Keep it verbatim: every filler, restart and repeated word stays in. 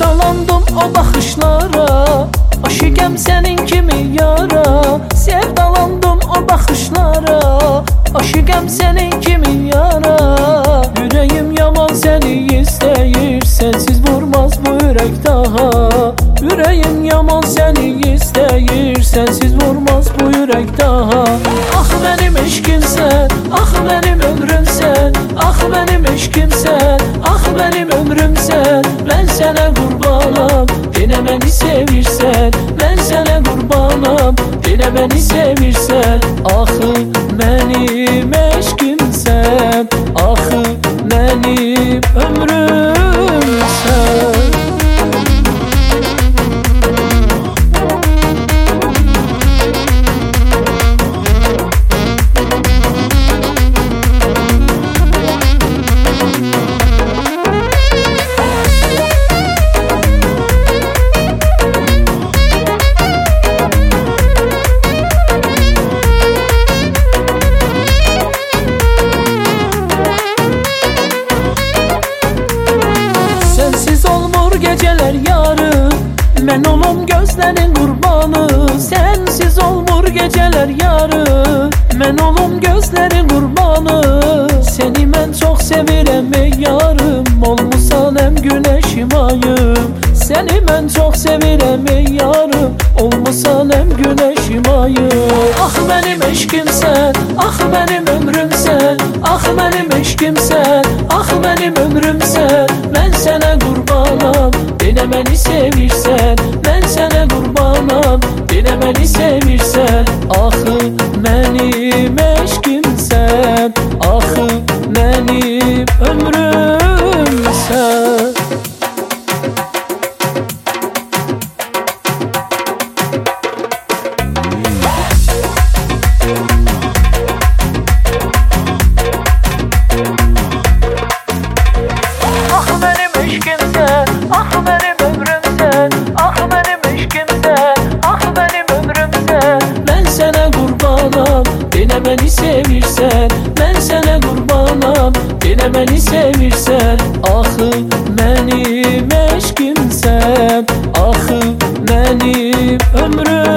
Sevdalandım o baxışlara, aşıqəm sənin kimi yara. Sevdalandım o baxışlara, aşıqəm sənin kimi yara. Ürəyim yaman səni istəyir, sənsiz vurmaz bu ürək daha. Ürəyim yaman səni istəyir, sənsiz vurmaz bu ürək daha. Ah mənim eşqimsən, ah mənim ömrümsən, ah mənim eşqimsən, ah mənim ömrümsən. Mən sənə qurbanam, yenə məni sevirsən. Mən sənə qurbanam, yenə məni sevirsən. Axı mənim eşqimsən, axı mənim ömrümsən. Geceler yarı, mən olum gözlərin qurbanı. Sənsiz olmur geceler yarı, mən olum gözlərin qurbanı. Səni mən çox sevirəm ey yarım, olmusan həm günəşim ayım. Səni mən çox sevirəm ey yarım, olmusan həm günəşim ayım. Ah mənim eşqimsən, ah mənim ömrümsən, ah mənim eşqimsən, ah mənim ömrümsən. Mən sənə qurbanam, yenə məni sevirsən. Mən sənə qurbanam, yenə məni sevirsən. Axı mənim eşqimsən, axı mənim ömrümsən. Ah mənim eşqimsən, ah mənim ömrümsən, ah mənim eşqimsən, ah mənim ömrümsən. Mən sənə qurbanam, yenə məni sevirsən. Mən sənə qurbanam, yenə məni sevirsən. Axı mənim eşqimsən, axı mənim ömrüm.